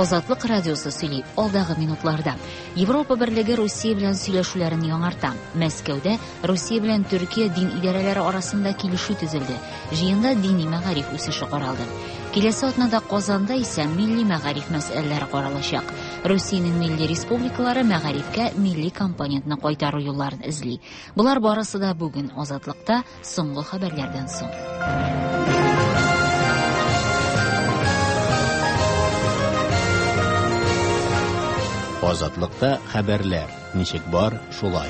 Озатлык радиосы сөйли. Алдагы минутларда Европа Берлеге Россия белән сөйләшүләрен яңарта. Мәскәүдә Россия белән Төркия дин идарәләре арасында килешү төзелде. Җыенда дини мәгариф үсеше каралды. Киләсе атнада Казанда исә милли мәгариф мәсьәләләре каралачак. Россиянең милли республикалары мәгарифкә милли компонентны кайтару юлларын эзли. Булар барысы да бүген Азатлыкта соңгы хәбәрләрдән соң. Азатлыкта хәбәрләр. Ничек бар, шулай.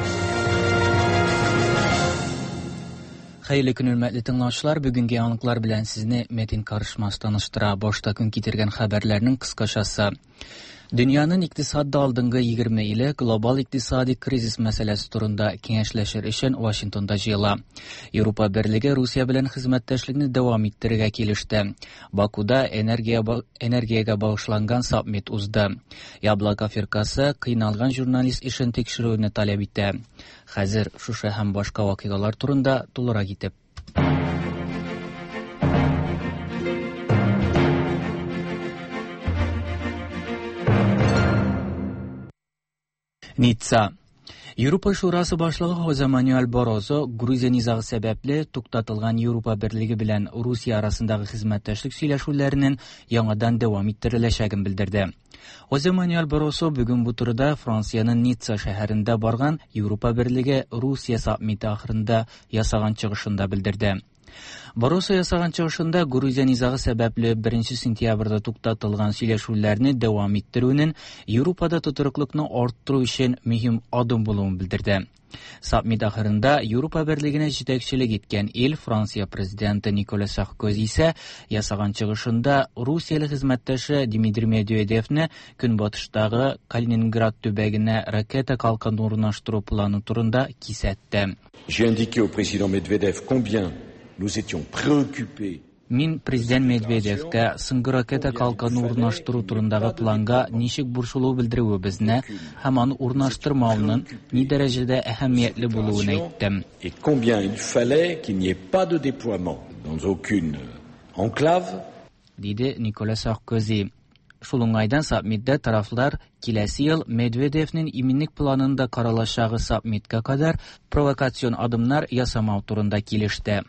Хәерле көн, хөрмәтле тыңлаучылар. Бүгенге яңалыклар белән сезне Метин Карышмас таныштыра. Башта көн китергән хәбәрләрнең кыскачасы. Дөньяның икътисадда алдынгы 20 еле глобал икътисади кризис мәсьәләсе турында киңәшләшер өчен Вашингтонда җыела. Европа Берлеге Русия белән хезмәттәшлекне дәвам иттерергә килеште. Бакуда энергиягә багышланган саммит узды. Яблоко фиркасы кыйналган журналист ишен тикшерүне таләп итә. Хәзер шушы һәм башка вакыйгалар турында тулырак итеп. Ницца. Европа шурасы башлыгы Хозе Мануэль Барозо Грузия низагы сәбәпле туктатылган Европа Берлеге белән Русия арасындагы хезмәттәшлек сөйләшүләренең яңадан дәвам иттереләчәген белдерде. Хозе Мануэль Барозо бүген бу турыда Франциянең Ницца шәһәрендә барган Европа Берлеге Русия саммиты ахырында ясаган чыгышында белдерде. Барозо ясаган чыгышында Грузия низагы сәбәпле 1 сентябрьдә туктатылган сөйләшүләрне дәвам иттерүнең Европада тотрыклыкны арттыру өчен мөһим адым булуын белдерде. Саммит ахырында Европа Берлегенә җитәкчелек иткән ил Франция президенты Никола Саркози исә ясаган чыгышында Русияле хезмәттәше Дмитрий Медведевне көнбатыштагы Калининград төбәгенә ракета калканы урнаштыру планы турында кисәтте. J'ai indiqué au président Medvedev combien nous étions préoccupés. Мин президент Медведевкә соңгы ракета калканы урнаштыру турындагы планга ничек бурчылу белдерүебезне һәм аны урнаштырмауның ни дәрәҗәдә әһәмиятле булуын әйттем. Et combien il fallait qu'il n'y ait pas de déploiement dans aucune enclave. Диде Никола Саркози. Шул уңайдан саммитта тарафлар киләсе ел Медведевнең иминлек планында каралачагы саммитка кадәр провокацион адымнар ясамау турында килеште.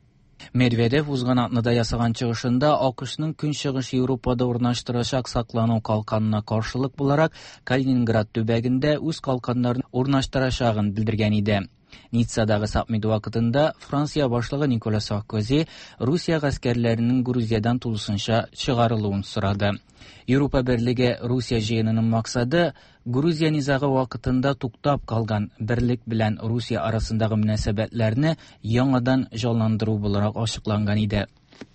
Медведев узган атнада ясаган чыгышында АКШның көнчыгыш Европада урнаштырачак саклану калканына каршылык буларак Калининград төбәгендә үз калканнарын урнаштырачагын белдергән иде. Ниццадагы саммит вакытында Франция башлыгы Никола Саркози Русия гаскәрләренең Грузиядан тулысынча чыгарылуын сорады. Европа Берлеге Русия җыенының максаты Грузия низагы вакытында туктап калган берлек белән Русия арасындагы мөнәсәбәтләрне яңадан җанландыру буларак ачыкланган иде.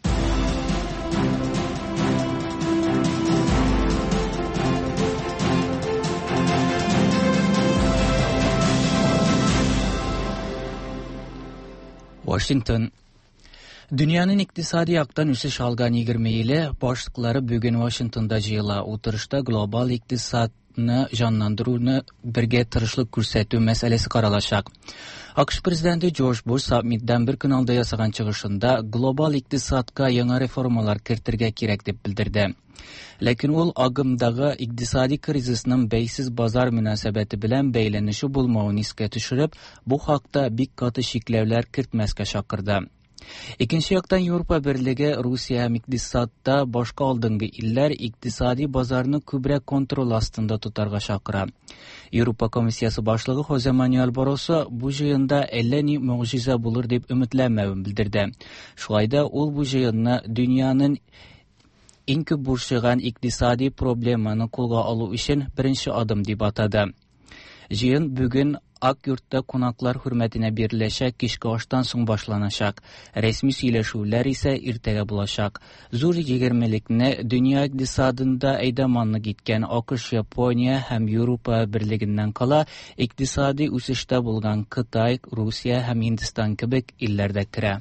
Вашингтон. Дөньяның икътисади яктан үсеш алган 20 еле башлыклары бүген Вашингтонда җыела. Утырышта глобал икътисадны җанландыруны бергә тырышлык күрсәтү мәсьәләсе каралачак. АКШ президенты Джордж Буш саммиттан бер көн алда ясаган чыгышында глобал икътисадка яңа реформалар кертергә кирәк дип белдерде. Ләкин ул агымдагы икътисади кризисның бәйсез базар мөнәсәбәте белән бәйләнеше булмавын искә төшереп, бу хакта бик каты шикләүләр кертмәскә чакырды. Икенче яктан Европа Берлеге Русия һәм икътисадта башка алдынгы илләр икътисади базарны күбрәк контроль астында тотарга чакыра. Европа комиссиясе башлыгы Хозе Мануэль Барозо бу җыенда әллә ни мөгъҗиза булыр дип өметләнмәвен белдерде. Шулай да ул бу җыенны дөньяның иң күп бурчыган икътисади проблеманы кулга алу өчен беренче адым дип атады. Җыен бүген Акъюртта кунаклар хөрмәтенә биреләчәк кичке аштан соң башланачак. Рәсми сөйләшүләр исә иртәгә булачак. Зур 20-лекне дөнья икътисадында әйдәманлык иткән АКШ, Япония һәм Европа Берлегеннән кала икътисади үсештә булган Кытай, Русия һәм Һиндстан кебек илләрдә керә.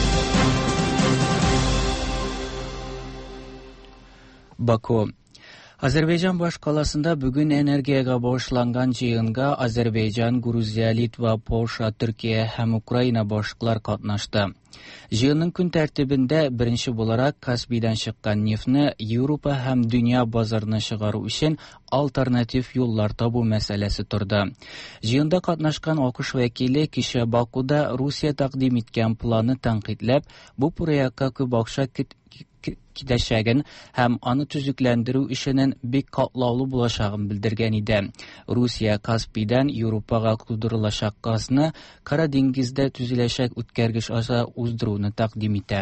Баку. Азербайжан баш каласында бүгін энергияга багышланган жыйынга Азербайжан, Грузия, Литва, Польша, Түркия һәм Украина башчылары катнашты. Жыйынның күн тәртибендә беренче буларак Каспийдан чыккан нефтне Европа һәм дөнья базарына чыгару өчен альтернатив юллар табу мәсьәләсе торды. Жыйында катнашкан АКШ вәкиле кичә Бакуда Русия тәкъдим иткән планны тәнкыйтьләп, бу проектка күп акча китәчәген һәм аны төзекләндерү эшенең бик катлаулы булачагын белдергән иде. Русия Каспийдан Европага тудырылачак газны Кара диңгездә төзеләчәк үткәргеч аша уздыруны тәкъдим итә.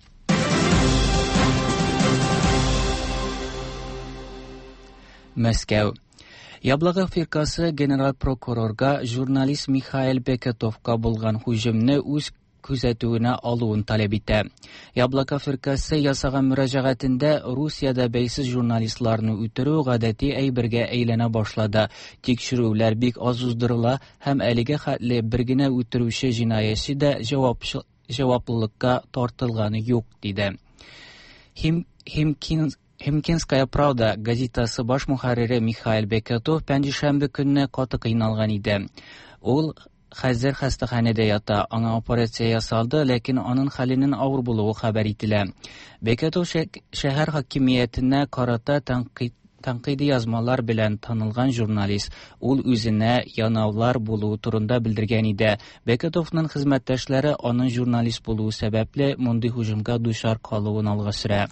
Мәскәү. Яблоко фиркасы генераль прокурорга журналист Михаил Бекетовка булган һөҗүмне үз күзәтүенә алуын таләп итә. Яблоко фиркасы ясаган мөрәҗәгатендә Русиядә бәйсез журналистларны үтерү гадәти әйбергә әйләнә башлады. Тикшерүләр бик аз уздырыла һәм әлегә хәтле бер генә үтерүче җинаятьче дә җаваплылыкка тартылганы юк, диде. Химкинская правда газетасы баш мөхәррире Михаил Бекетов пәнҗешәмбе көнне каты кыйналган иде. Ул хәзер хастаханәдә ята, аңа операция ясалды, ләкин аның хәленең авыр булуы хәбәр ителә. Бекетов шәһәр хакимиятенә карата тәнкыйди язмалар белән танылган журналист. Ул үзенә янаулар булуы турында белдергән иде. Бекетовның хезмәттәшләре аның журналист булуы сәбәпле мондый һөҗүмгә дучар калуын алга сөрә.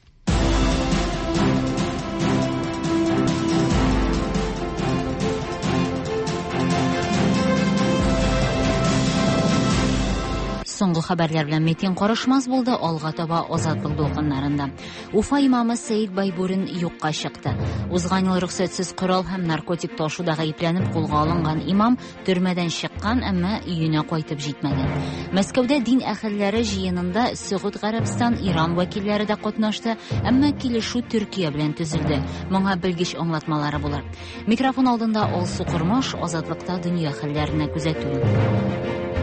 Соңгы хәбәрләр белән Метин карышмас булды, алга таба азатлык дулкыннарында. Уфа имамы Сәйид Байбурин юкка чыкты. Узган ел рөхсәтсез корал һәм наркотик ташуда гаепләнеп кулга алынган имам төрмәдән чыккан, әмма өенә кайтып җитмәгән. Мәскәүдә дин әһелләре җыенында Сәгуд Гарәбстан, Иран вәкилләре дә катнашты, әмма килешү Төркия белән төзелде. Моңа белгеч аңлатмалары булыр. Микрофон алдында Алсу Кормаш, азатлыкта дөнья хәлләренә күзәтү.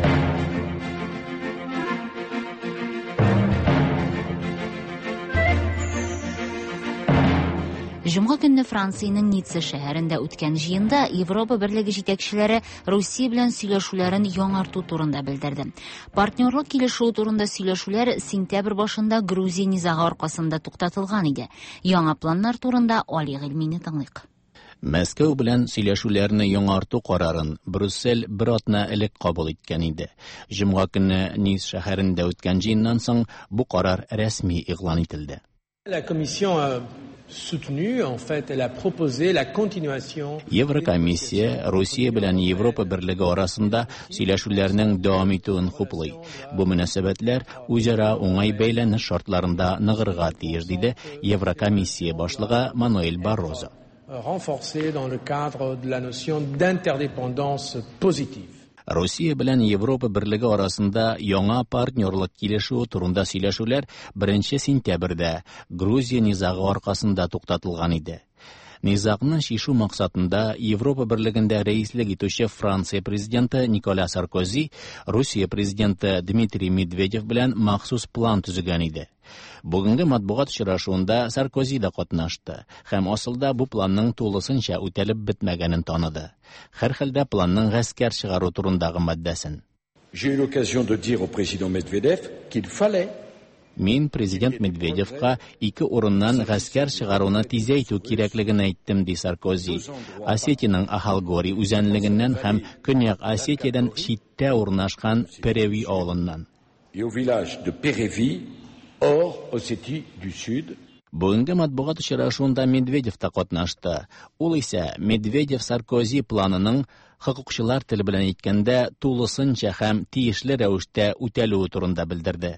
Җомга көнне Франциянең Ницца шәһәрендә үткән җыенда Европа берлеге җитәкчеләре Русия белән сөйләшүләрен яңарту турында белдерде. Партнерлык килешү турында сөйләшүләр сентябрь башында Грузия низагы аркасында туктатылган иде. Яңа планнар турында Али Гыйльмине тыңлыйк. Мәскәү белән сөйләшүләрне яңарту карарын Брюссель бер атна элек кабул иткән иде. Җомга көнне Ницца шәһәрендә үткән җыеннан соң бу карар рәсми игълан ителде. La Commission a soutenu, en fait, elle a proposé la continuation. Еврокомиссия Русия белән Европа берлеге арасында сөйләшүләрнең дәвам итүен хуплый. Бу мөнәсәбәтләр үзара уңай бәйләнеш шартларында ныгырга тиеш, диде Еврокомиссия башлыгы Мануэль Баррозо. Renforcée dans le cadre de la notion d'interdépendance positive. Русия белән Европа берлеге арасында яңа партнерлык килешү турында сөйләшүләр 1 сентябрьдә Грузия низагы аркасында туктатылган иде. Низагны шишу максатында Европа берлегендә рәислек итүче Франция президенты Николя Саркози Русия президенты Дмитрий Медведев белән махсус план төзегән иде. Бүгенге матбугат очрашуында Саркози да катнашты һәм асылда бу планның тулысынча үтәлеп бетмәгәнен таныды. Һәрхәлдә планның гаскәр чыгару турындагы маддәсен. J'ai eu l'occasion de dire au président Medvedev qu'il fallait. Мин президент Медведевка 2 урыннан гаскәр чыгаруны тизәйтү кирәклеген әйттем, ди Саркози. Осетиянең Ахалгори үзәнлегеннән һәм Көньяк Осетиядән читтә урнашкан Переви авылыннан. Et au village de Pérévi, hors Ossétie du Sud. Бүгенге матбугат очрашуында Медведев та катнашты. Ул исә Медведев-Саркози планының хокукчылар теле белән әйткәндә тулысынча һәм тиешле рәвештә үтәлүе турында белдерде.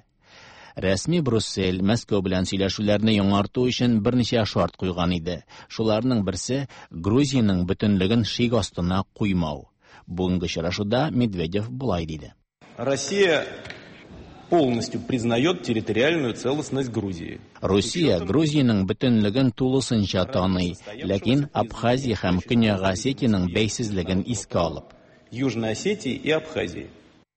Рәсми Брюссель Мәскәү белән сөйләшүләрне яңарту өчен берничә шарт куйган иде. Шуларның берсе Грузияның бөтенлеген шик астына куймау. Бүгенге очрашуда Медведев булай диде. Россия полностью признает территориальную целостность Грузии. Русия Грузияның бөтенлеген тулысынча таный, ләкин Абхазия һәм Көньяк Осетияның бәйсезлеген искә алып. Южной Осетии и Абхазии.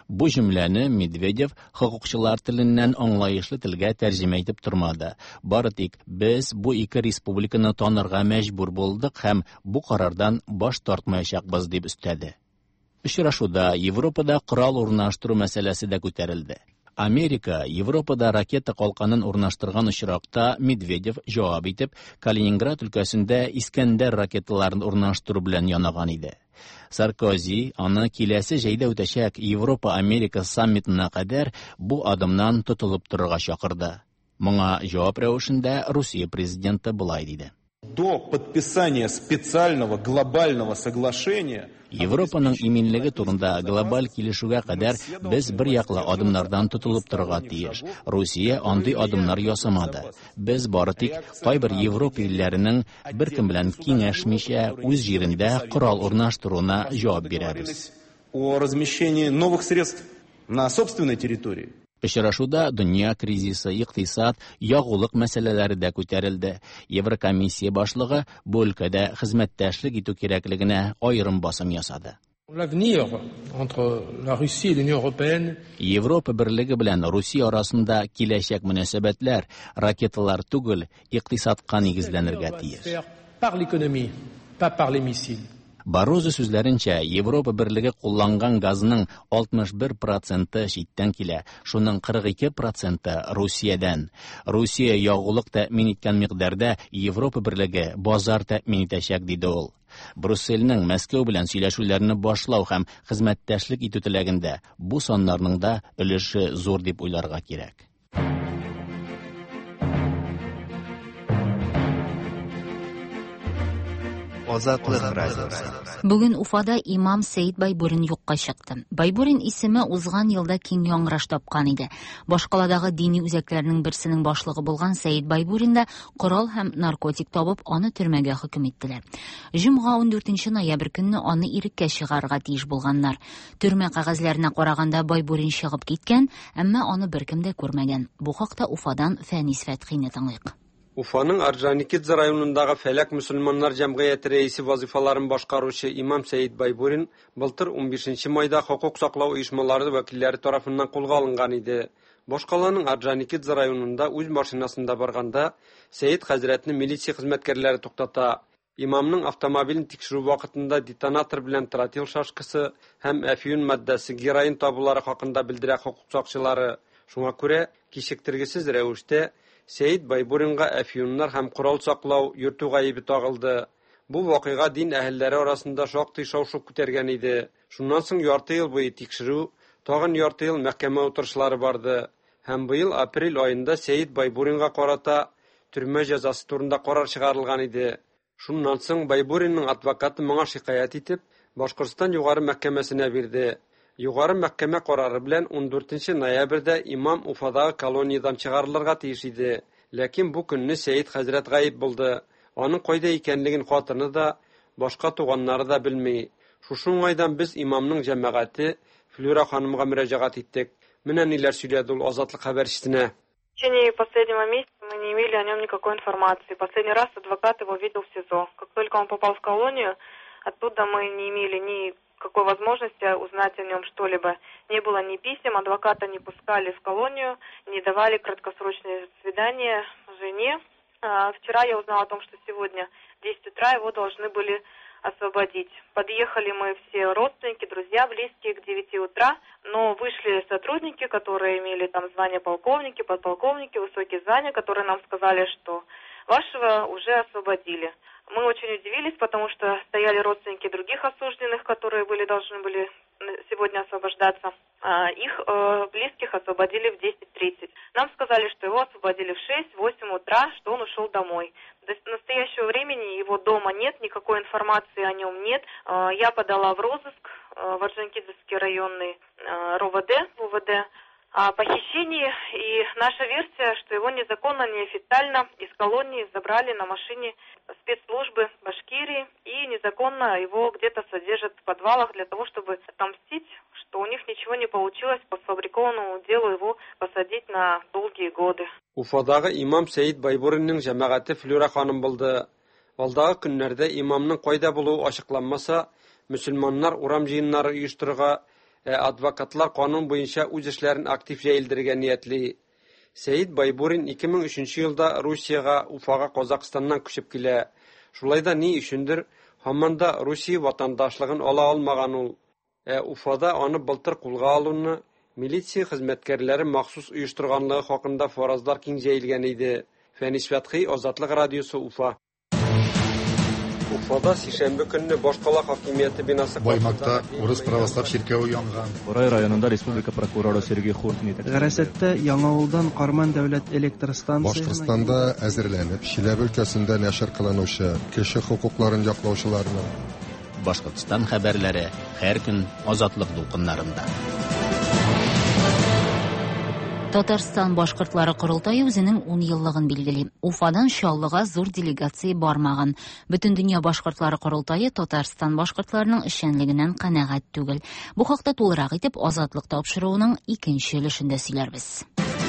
Bu cümleni Medvedev hukukçular tilinden anlayışlı tilge tercüme edip durmadı. Baritik, biz bu iki respublikani tanırga mecbur bulduk hem bu karardan baş tortmayacakbız deb üstedi. Uchrashuvda Yevropada qurol o'rnashtirish masalasi da ko'tarildi. Amerika Yevropada raketa qalqanini o'rnashtirgan uchroqda Medvedev javob etib, Kaliningrad ülkəsində İskender raketalarini o'rnashtiruv bilan yonagan edi. Sarkozy ana kelasi jayda o'tashak Yevropa-Amerika sammitine qadar bu adımdan tutulib turishga chaqirdi. Bunga javob ravishida Rossiya prezidenti bulay dedi. До подписания специального глобального соглашения Yevropaning eminligi turunda global kelishuvga qadar biz bir yaqli adımlardan tutulib turgan tiyish. Rossiya anday adımlar yasamadi. Biz boritik qay bir Yevropa illarining bir kim bilan kengashmisha o'z yerida qurol o'rnashtiruvina javob beramiz. О размещении новых средств на собственной территории. Uchrashuvda dunyo krizisi, iqtisod, yog'uliq masalalari da ko'tarildi. Yevrokomissiya boshlig'i bu өлкәдә xizmatdashlik etu kerakligini ayrim bosim yasadi. L'avenir entre la Russie et l'Union européenne Yevropa birligi bilan Rossiya orasida kelajak munosabatlar raketalar tugul, iqtisodga negizlanirga tiyish. Par l'économie, pas par les missiles. Barroso so'zlarincha, Yevropa birligi qo'llangan gazning 61% chetdan kela, shuning 42% Rossiyadan. Rossiya yog'uliq ta'min etgan miqdorda Yevropa birligi bozor ta'min etashak dedi u. Brusselning Moskva bilan сөйләшүләрне boshlaw ham xizmatdashlik etilaganda bu sonlarning da ulushi zo'r deb o'ylarga kerak. Бүген Уфада имам Сәйид Байбурин юкка чыкты. Байбурин исеме узган елда киң яңгыраш тапкан иде. Башкаладагы дини үзәкләрнең берсенең башлыгы булган Сәйид Байбурин да корал һәм наркотик табып, аны төрмәгә хөкем иттеләр. Җомга 14 ноябрь көнне аны иреккә чыгарга тиеш булганнар. Төрмә кагазьләренә караганда Байбурин чыгып киткән, әмма аны беркем дә күрмәгән. Бу хакта Уфадан Фәнис Фәтхине тыңлыйк. Уфаның Орджоникидзе районындагы Фәләк мөселманнар җәмгыяте рәисе вазифаларын башкаручы имам Сәйид Байбурин былтыр 15 майда хукук саклау оешмалары вәкилләре тарафыннан кулга алынган иде. Башкаланың Орджоникидзе районында үз машинасында барганда Сәйид хәзрәтне милиция хезмәткәрләре туктата. Имамның автомобилен тикшерү вакытында детонатор белән тротил шашкысы һәм әфиюн матдәсе героин табулары хакында белдерә хукук сакчылары. Шуңа күрә кичектергесез рәвештә Сәйид Байбуринга әфиюннар һәм корал саклау йөртү гаебе тагылды. Бу вакыйга дин әһелләре арасында шактый шау-шу күтәргән иде. Шуннан соң ярты ел буе тикшерү, тагын ярты ел мәхкәмә утырышлары барды. Һәм быел апрель аенда Сәйид Байбуринга карата төрмә җәзасы турында карар чыгарылган иде. Шуннан соң Байбуринның адвокаты моңа шикаят итеп, Башкортстан югары мәхкәмәсенә бирде. Югары мәхкәмә карары белән 14 ноябрьдә имам Уфадагы колониядан чыгарылырга тиеш иде. Ләкин бу көнне Сәйид хәзрәт гаип булды. Аның кайда икәнлеген хатыны да, башка туганнары да белми. Шушы уңайдан biz имамның җәмәгате Флюра ханымга мөрәҗәгать иттек. Менә ниләр сөйләде ул Азатлык хәбәрчесенә. В течение последнего месяца мы не имели о нем никакой информации. Последний раз адвокат его видел в СИЗО. Как только он попал в колонию, оттуда мы не имели никакой возможности узнать о нем что-либо. Не было ни писем, адвоката не пускали в колонию, не давали краткосрочные свидания жене. Вчера я узнала о том, что сегодня в 10 утра его должны были освободить. Подъехали мы все родственники, друзья, близкие к 9 утра, но вышли сотрудники, которые имели там звание полковники, подполковники, высокие звания, которые нам сказали, что вашего уже освободили. Мы очень удивились, потому что стояли родственники других осужденных, которые должны были сегодня освобождаться. Их близких освободили в 10:30. Нам сказали, что его освободили в 6-8 утра, что он ушел домой. До настоящего времени его дома нет, никакой информации о нем нет. Я подала в розыск в Орджоникидзевский районный РОВД, УВД о похищении, и наша версия, что его незаконно, неофициально из колонии забрали на машине спецслужбы Башкирии и незаконно его где-то содержат в подвалах для того, чтобы отомстить, что у них ничего не получилось по сфабрикованному делу его посадить на долгие годы. Уфадагы имам Сәйид Байбуринның җәмәгате Флюра ханым булды. Алдагы көннәрдә имамның кайда булуы ачыкланмаса, мөселманнар урам җыеннары оештырырга, advokatlар kanun boyunca үз эшләрен актив җәелдерергә ниятли. Сәйит Байбурин 2003 елда Русияга, Уфага Казакстаннан күчеп килә. Шулай да ни өчендер һаманда Русия ватандашлыгын ала алмаган ул. Уфада аны былтыр кулга алуны милиция хезмәткәрләре махсус оештырганлыгы хакында фаразлар киң җәелгән иде. Фәнис Фәтхи, Азатлык радиосы, Уфа. Уфада сишәмбе көнне башкала хакимияте бинасы Баймакта Урыс православ чиркәүе янган. Борай районында республика прокуроры Сергей Хуртин итә. Гәрәсәттә Яңавылдан Карман дәүләт электр станциясына Башкортстанда әзерләнеп, Чиләбе өлкәсендә нәшер кылынучы кеше хукукларын яклаучыларның Башкортстан хәбәрләре һәр көн Азатлык дулкыннарында. Татарстан башкортлары курултайы үзенең 10 еллыгын билгели. Уфадан Чаллыга зур делегация бармаган. Бөтен дөнья башкортлары курултайы Татарстан башкортларының эшчәнлегеннән канәгать түгел. Бу хакта тулырак итеп Азатлык тапшыруының 2нче өлешендә сөйләрбез.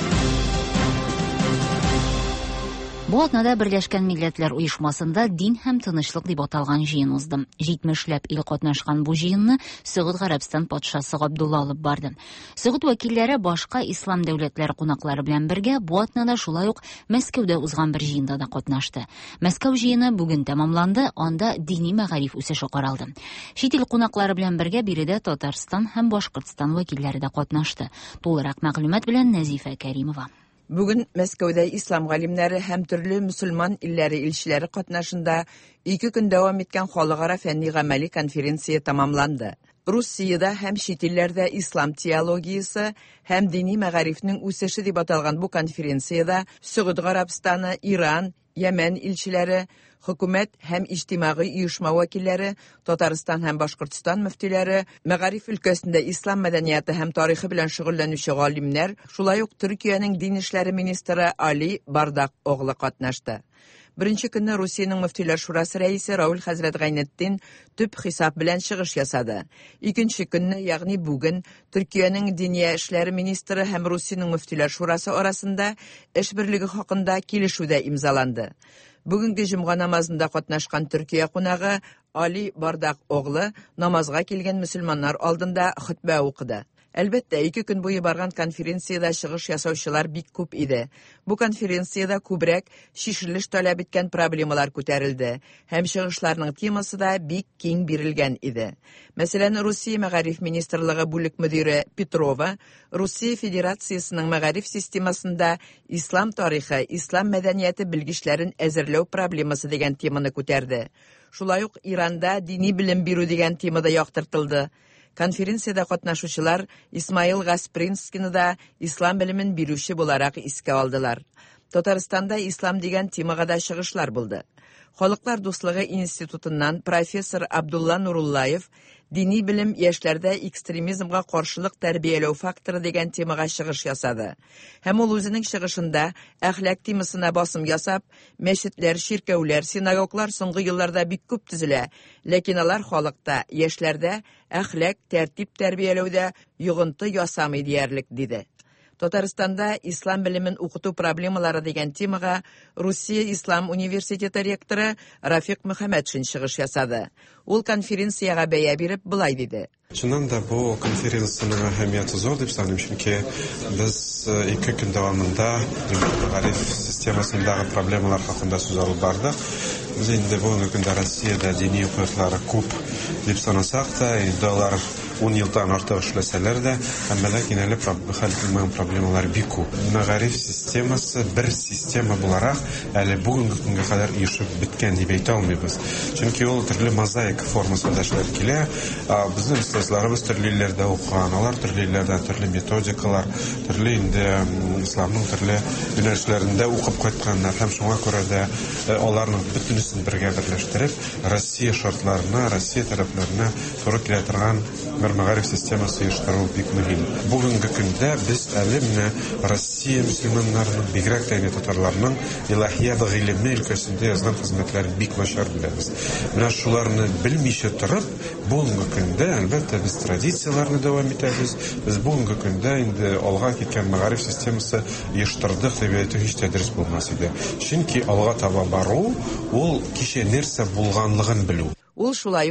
Бу атнада Берләшкән Милләтләр Оешмасында дин һәм тынычлык дип аталган җыен узды. 70ләп ил катнашкан бу җыенны Сәгъүд Гарәбстан патшасы Габдулла алып барды. Сәгъүд вәкилләре башка ислам дәүләтләре кунаклары белән бергә бу атнада шулай ук Мәскәүдә узган бер җыенда да катнашты. Мәскәү җыены бүген тәмамланды, анда дини мәгариф үсеше каралды. Чит ил кунаклары белән бергә биредә Татарстан һәм Башкортстан вәкилләре дә катнашты. Тулырак мәгълүмат белән Нәзифә Кәримова. Бүген Мәскәүдә ислам галимнәре һәм төрле мөселман илләре илчеләре катнашында 2 көн дәвам иткән халыкара фәнни-гамәли конференция тәмамланды. Русиядә һәм чит илләрдә ислам теологиясе һәм дини мәгарифнең үсеше дип аталган бу конференциядә Сәгъүд Гарәбстаны, Иран, Йәмән илчеләре, хөкүмәт һәм иҗтимагый оешма вәкилләре, Татарстан һәм Башкортстан мөфтиләре, мәгариф өлкәсендә ислам мәдәнияте һәм тарихы белән шөгыльләнүче галимнәр, шулай ук Төркиянең дин эшләре министры Али Бардак оглы катнашты. Беренче көнне Русиянең мөфтиләр шурасы рәисе Раул хәзрәт Гайнетдин төп хисап белән чыгыш ясады. Икенче көнне, ягъни бүген, Төркиянең динья эшләре министры һәм Русиянең мөфтиләр шурасы арасында эш берлеге хакында килешүдә имзаланды. Бүгенге җомга намазында катнашкан Төркия кунагы Али Бардак оглы намазга килгән мөселманнар алдында хутба укыды. Әлбәттә, 2 көн буе барган конференциядә чыгыш ясаучылар бик күп иде. Бу конференциядә күбрәк шишелеш таләп иткән проблемалар күтәрелде, һәм чыгышларның темасы да бик киң бирелгән иде. Мәсәлән, Русия мәгариф министрлыгы бүлек мөдире Петрова Русия Федерациясының мәгариф системасында ислам тарихы, ислам мәдәнияте белгечләрен әзерләү проблемасы дигән теманы күтәрде. Шулай ук Иранда дини белем бирү дигән темада яктыртылды. Конференциядә катнашучылар Исмаил Гаспринскийны да ислам белемен бирүче буларак искә алдылар. Татарстанда ислам дигән темага да чыгышлар булды. Халыклар дуслыгы институтыннан профессор Абдулла Нуруллаев дини белем яшьләрдә экстремизмга каршылык тәрбияләү факторы дигән темага чыгыш ясады. Һәм ул үзенең чыгышында әхлак темасына басым ясап, мәчетләр, ширкәүләр, синагоглар соңгы елларда бик күп төзелә, ләкин алар халыкта, яшьләрдә әхлак, тәртип тәрбияләүдә йогынты ясамый диярлек диде. Татарстанда ислам белемен укыту проблемалары дигән темага Русия Ислам университеты ректоры Рафик Мөхәммәтшин чыгыш ясады. Ул конференцияга бәя биреп булай диде. Чыннан да бу конференциянең әһәмияте зур дип саныйм, чөнки без 2 көн дәвамында мәгариф системасындагы проблемалар хакында сүз алып бардык. Без инде бүгенге көндә Россиядә дини укытулар күп дип санасак та, инде алар 10 елдан артык эшләсәләр дә, әмма ләкин әле хәл ителмәгән проблемалар бик күп. Мәгариф системасы бер система буларак әле бүгенге көнгә кадәр ишеп биткән дип әйтә алмыйбыз. Чөнки ул төрле мозаика формасында эшләр килә. Безнең остазларыбыз төрле илләрдә укыган, алар төрле илләрдән төрле методикалар, төрле инде исламның төрле юнәлешләрендә укып кайтканнар һәм шуңа күрә дә аларның бөтенесен бергә берләштереп, Россия шартларына, Россия таләпләренә туры килә торган мәгариф системасы оештыру бик мөһим. Бүгенге көндә без әле менә Россия мөселманнарының, бигрәк тә татарларның илаһият гыйлеме өлкәсендә язган хезмәтләрен бик начар беләбез. Менә шуларны белмичә торып, бүгенге көндә әлбәттә без традицияләрне дәвам итәбез. Без бүгенге көндә инде алга киткән мәгариф системасы оештырдык дип әйтү һич тә дөрес булмас иде. Чөнки алга таба бару ул кичә нәрсә булганлыгын белү. Ул шулай ук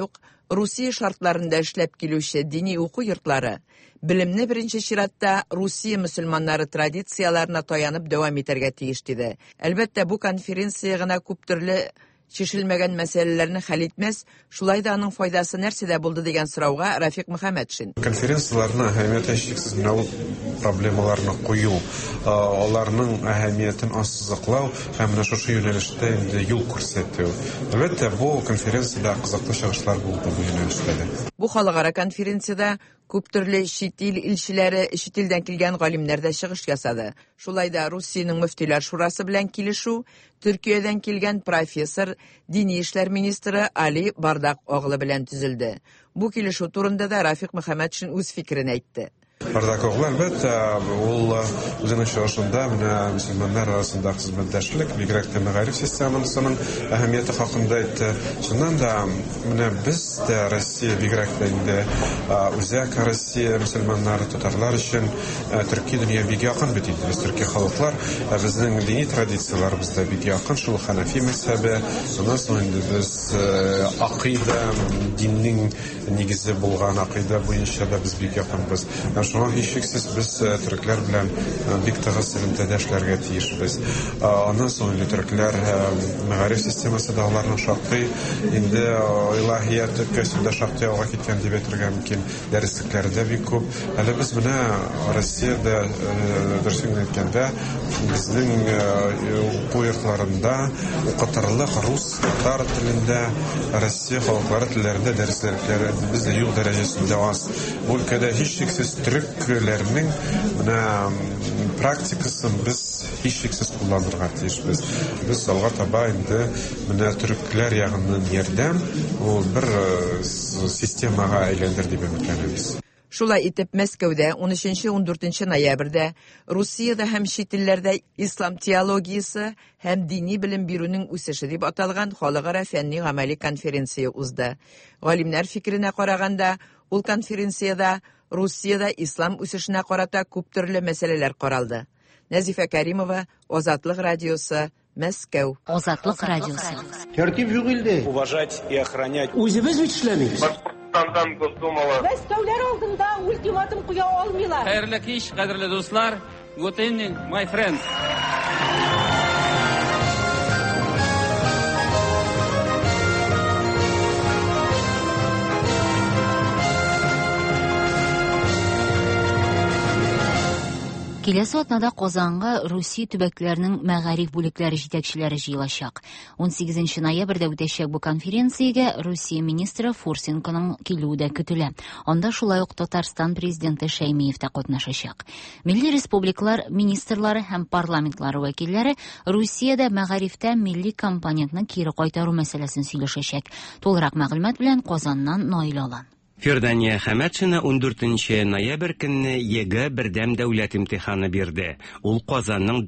Русия шартларында эшләп килүче дини уку йортлары билимне беренче чиратта Русия мөселманнары традицияларына таянып дәвам итәргә тиеш диде. Әлбәттә, бу конференция гына күп төрле чишелмәгән мәсьәләләрне хәл итмәс, шулай да аның файдасы нәрсәдә булды дигән сорауга Рафик Мөхәммәтшин. Конференцияларны әһәмияте шиксез менә ул проблемаларны кую, аларның әһәмиятен ассызыклау һәм менә шушы юнәлештә инде юл күрсәтү. Әлбәттә, бу конференциядә кызыклы чыгышлар булды бу юнәлештә. Бу халыкара конференциядә күп төрле чит ил илчеләре, чит илдән килгән галимнәр дә чыгыш ясады. Шулай да Русиянең мөфтиләр шурасы белән килешү, Төркиядән килгән профессор, дини эшләр министры Али Бардак оглы белән төзелде. Бу килешү турында да Рафик Мөхәммәтшин үз фикерен әйтте. Бардак оглы, әлбәттә, ул үзенең чыгышында менә мөселманнар арасында хезмәттәшлек, бигрәк тә мәгариф системасының әһәмияте хакында әйтте. Шуннан да менә без дә Россия бигрәк тә инде үзәк Россия мөселманнары татарлар өчен Төркия дөнья бик якын бит инде. Без төрки халыклар, безнең дини традицияларыбыз да бик якын, шул Ханафи мәзһәбе. Шуннан соң инде без акыйда, диннең нигезе булган акыйда буенча да без бик якынбыз. Шуңа һичшиксез без төрекләр белән бик тыгыз элемтәдә эшләргә тиешбез. Аннан соң инде төрекләр мәгариф системасы да аларның шактый инде илаһият өлкәсендә шактый алга киткән дип әйтергә мөмкин. Дәреслекләре дә бик күп. Әле без менә Россиядә дөресен әйткәндә безнең уку йортларында укытырлык рус, татар телендә, Россия халыклары телләрендә дәреслекләре бездә юк дәрәҗәсендә аз. Бу өлкәдә һичшиксез төрекләрнең менә практикасын без һичшиксез кулланырга тиешбез. Без алга таба инде менә төрекләр ягыннан ярдәм ул бер системага әйләндер дип өметләнәбез. Шулай итеп, Мәскәүдә 13-14 ноябрьдә Русиядә һәм чит илләрдә ислам теологиясе һәм дини белем бирүнең үсеше дип аталган халыкара фәнни-гамәли конференция узды. Галимнәр фикеренә караганда, ул конференциядә Русиядә ислам үсешенә карата күп төрле мәсьәләләр каралды. Нәзифә Кәримова, Азатлык радиосы, Мәскәү. Азатлык радиосы. Тәртип юк илдә. Уважать и охранять. Үзебез бит эшләмибез. Мәскәүләр алдында ультиматум куя алмыйлар. Хәерле кич, кадерле дуслар. Good evening, my friends. Киләсе атнада Казанга Русия төбәкләренең мәгариф бүлекләре җитәкчеләре җыелачак. 18 ноябрьдә үтәчәк бу конференциягә Русия министры Фурсенконың килүе дә көтелә. Анда шулай ук Татарстан президенты Шәймиев та катнашачак. Милли республикалар министрлары һәм парламентлары вәкилләре Русиядә мәгарифтә милли компонентны кире кайтару мәсьәләсен сөйләшәчәк. Толырак мәгълүмат белән Казаннан Наил Алан. Фирдания Хәмәтшина 14 ноябрь көнне ЕГЭ бердәм дәүләт имтиханы бирде. Ул Казанның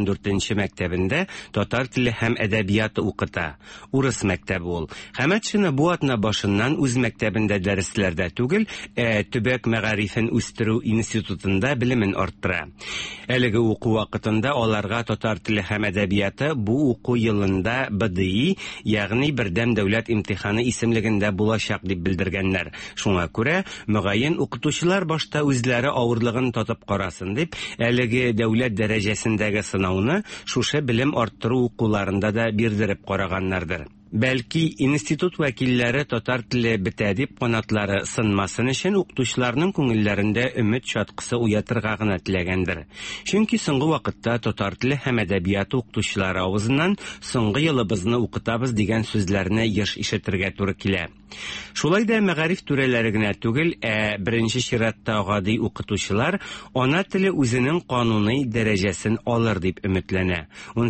94 мәктәбендә татар теле һәм әдәбияты укыта. Урыс мәктәбе ул. Хәмәтшина бу атна башыннан үз мәктәбендә дәресләрдә түгел, төбәк мәгарифен үстерү институтында белемен арттыра. Әлеге уку вакытында аларга татар теле һәм әдәбияты бу уку елында БДИ, ягъни бердәм дәүләт имтиханы исемлегендә булачак дип белдергәннәр. Шуңа күрә, мөгаен укытучылар башта үзләре авырлыгын татып карасын дип, әлеге дәүләт дәрәҗәсендәге сынауны шушы белем арттыру укуларында да бирдереп караганнардыр. Бәлки, институт вәкилләре татар теле бетә дип канатлары сынмасын өчен укытучыларның күңелләрендә өмет чаткысы уятырга гына теләгәндер. Чөнки соңгы вакытта татар теле һәм әдәбияты укытучылары авызыннан соңгы елыбызны укытабыз дигән сүзләрне еш ишетергә туры килә. Шулай да мәгариф түрәләре генә түгел, беренче чиратта гади укытучылар ана теле үзенең кануни дәрәҗәсен алыр дип өметләнә.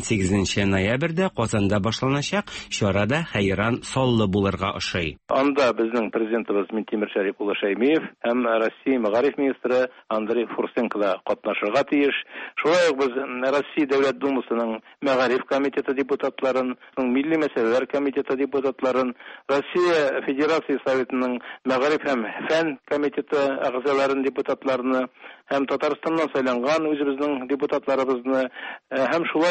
18 ноябрьдә Казанда башланачак чарада хәйран саллы булырга ошый. Анда безнең президентыбыз Минтимер Шәрип улы Шәймиев һәм Россия мәгариф министры Андрей Фурсенко катнашырга тиеш. Шулай ук без Россия дәүләт думасының мәгариф комитеты депутатларын, милли мәсьәләләр комитеты депутатларын, Россия Федерация Советының мәгариф һәм фән комитеты әгъзаларын депутатларны һәм Татарстаннан сайланган үзебезнең депутатларыбызны һәм шулай ук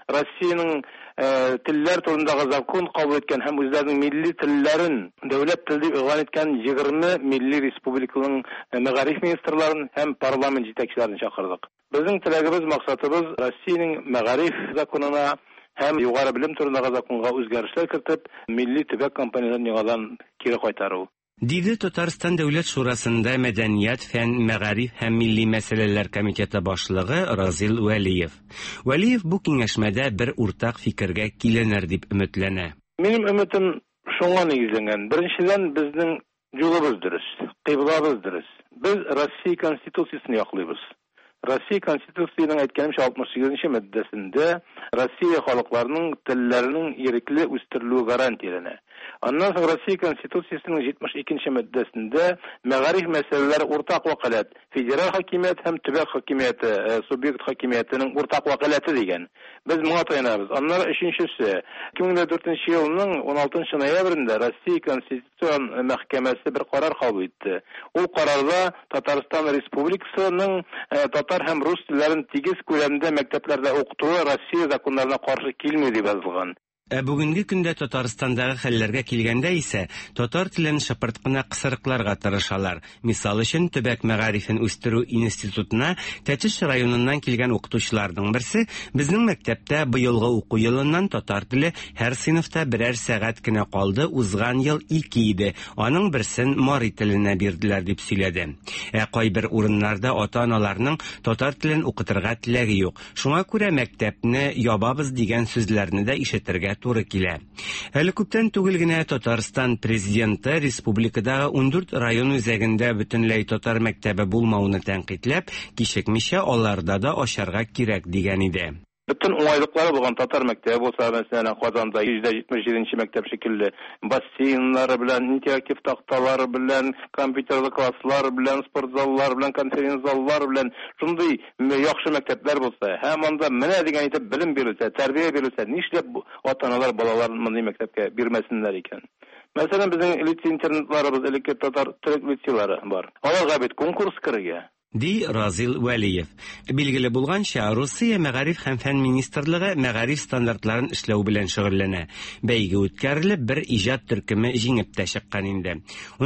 Россиянең телләр турындагы закон кабул иткән һәм үзләренең милли телләрен дәүләт теле дип игълан иткән 20 милли республиканың мәгариф министрларын һәм парламент җитәкчеләрен чакырдык. Безнең теләгебез, максатыбыз Россиянең мәгариф законына һәм югары белем турындагы законга үзгәрешләр кертеп, милли төбәк компанияләрен яңадан кире кайтару. Диде Татарстан Дәүләт Шурасында Мәдәният, фән, мәгариф һәм милли мәсьәләләр комитеты башлыгы Разил Вәлиев. Вәлиев бу киңәшмәдә бер уртак фикергә киленер дип өметләнә. Минем өметем шуңа нигезләнгән. Беренчедән, безнең юлыбыз дөрес, кыйблабыз дөрес. Без Россия Конституциясын яклыйбыз. Россия Конституциясының әйткәнчә 68-нче маддәсендә Россия халыкларының телләренең ирекле үстерелүе гарантияләнә. Аннан соң Россия Конституциясының 72-нче маддәсендә мәгариф мәсьәләләре уртак вәкаләт, федераль хакимият һәм төбәк хакимияте, субъект хакимиятенең уртак вәкаләте дигән. Без моңа таянабыз. Аннан өченчесе, 2004 елның 16 ноябрендә Россия Конституцион мәхкәмәсе бер карар кабул итте. Ул карарда Татарстан Республикасының татар һәм рус телләрен тигез күләмдә мәктәпләрдә укытуы Россия законнарына каршы килми дип язылган. Бүгенге көндә Татарстандагы хәлләргә килгәндә исә татар телен шыпырт кына кысырыкларга тырышалар. Мисал өчен Төбәк мәгарифен үстерү институтына Тәтеш районыннан килгән укытучыларның берсе безнең мәктәптә быелгы уку елыннан татар теле һәр сыйныфта берәр сәгать кенә калды, узган ел 2 иде. Аның берсен Мари теленә бирделәр дип сөйләде. Кайбер урыннарда ата-аналарның татар телен укытырга теләге юк. Шуңа күрә мәктәпне ябабыз дигән сүзләрне дә ишетергә туры килә. Әле күптән түгел генә Татарстан президенты республикадагы 14 район үзәгендә бөтенләй татар мәктәбе булмауны тәнкыйтьләп, кичекмичә аларда да ачарга кирәк дигән иде. Bütün уңайлыклары булган татар мәктәбе булса, мәсәлән, Казанда 177-нче мәктәп шикелле бассейннары белән, интерактив такталары белән, компьютерлы класслар белән, спортзаллар белән, конференц-заллар белән, шундый яхшы мәктәпләр булса, һәм анда менә дигән итеп белем бирелсә, тәрбия бирелсә, нишләп ата-аналар балаларын мондый мәктәпкә бирмәсеннәр икән? Мәсәлән, безнең лицей-интернатларыбыз, элекке татар телек лицейлары бар. Аларга бит конкурс кирәк. Ди Разил Вәлиев. Билгеле булганча, Россия мәгариф һәм фән министрлыгы мәгариф стандартларын эшләү белән шөгыльләнә. Бәйге үткәрелеп, бер иҗат төркеме җиңеп тә чыккан инде.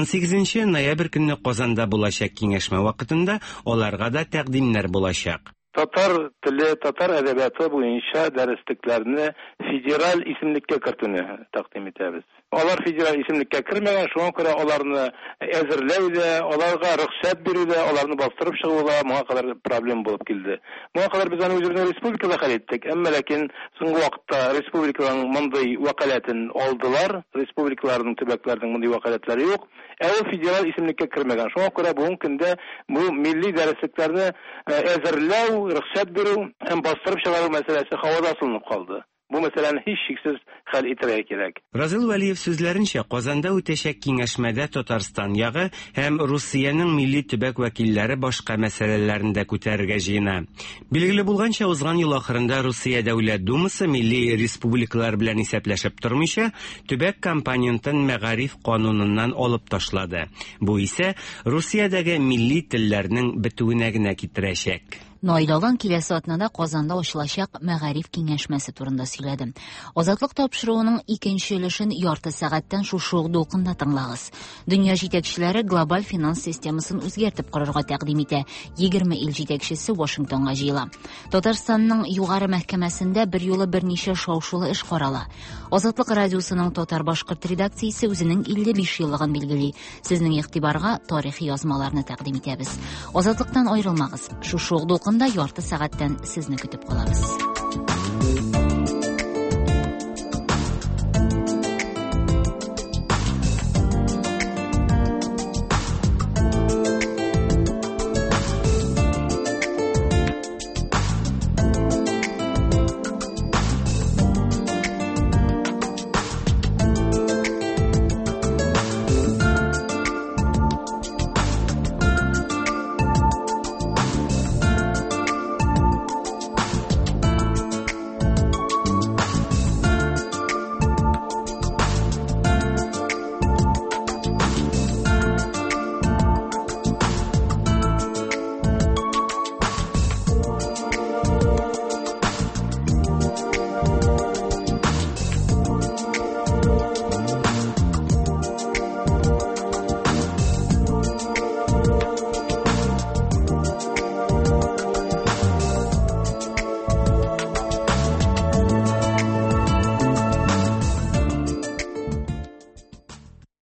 18 ноябрь көнне Казанда булачак киңәшмә вакытында аларга да тәкъдимнәр булачак. Татар теле, татар әдәбияты буенча дәреслекләрне федераль исемлеккә кертүне тәкъдим итәбез. Алар федераль исемлеккә кермәгән, шуңа күрә аларны әзерләүдә, аларга рөхсәт бирүдә, аларны бастырып чыгуга моңа кадәр проблема булып килде. Моңа кадәр без аны үзебезнең республикада хәл иттек, әмма ләкин соңгы вакытта республиканың мондый вәкаләтен алдылар, республикаларның төбәкләрнең мондый вәкаләтләре юк. Ул федераль исемлеккә кермәгән. Шуңа күрә бүгенге көндә бу милли дәреслекләрне әзерләү, рөхсәт бирү һәм бастырып чыгару мәсьәләсе һавада сылынып калды. Бу мәсьәләне һич шиксез хәл итәргә кирәк. Разил Вәлиев сүзләренчә, Казанда үтәчәк киңәшмәдә Татарстан ягы һәм Россиянең милли төбәк вәкилләре башка мәсьәләләрне күтәрергә җыена. Билгеле булганча, узган ел ахырында Россия Дәүләт Думасы милли республикалар белән исәпләшеп тормыйча, төбәк компонентын мәгариф кануныннан алып ташлады. Бу исә Россиядәге милли телләрнең бетүенә генә китерәчәк. Наилалан киләсе атнада Казанда ачылачак мәгариф киңәшмәсе турында сөйләдем. Азатлык тапшыруының икенче өлешен ярты сәгатьтән шушы дулкында тыңлагыз. Дөнья җитәкчеләре глобаль финанс системасын үзгәртеп корырга тәкъдим итә. 20 ил җитәкчесе Вашингтонга җыела. Татарстанның югары мәхкәмәсендә бер юлы берничә шау-шулы эш карала. Азатлык радиосының татар-башкорт редакциясе үзенең 55 еллыгын билгели. Сезнең игътибарга тарихи язмаларны тәкъдим итәбез. Азатлыктан аерылмагыз. Шушы ярты сәгатьтән сезне көтеп калабыз.